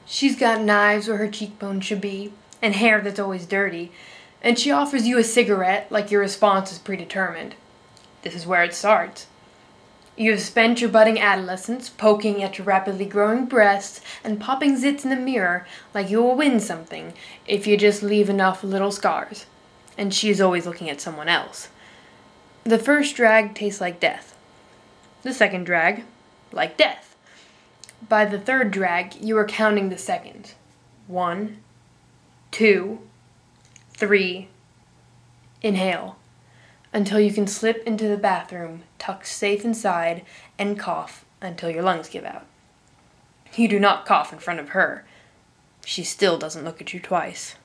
She's got knives where her cheekbones should be, and hair that's always dirty, and she offers you a cigarette like your response is predetermined. This is where it starts. You have spent your budding adolescence poking at your rapidly growing breasts and popping zits in the mirror like you will win something if you just leave enough little scars. And she is always looking at someone else. The first drag tastes like death. The second drag, like death. By the third drag, you are counting the seconds. 1, 2, 3. Inhale. Until you can slip into the bathroom, tucked safe inside, and cough until your lungs give out. You do not cough in front of her. She still doesn't look at you twice.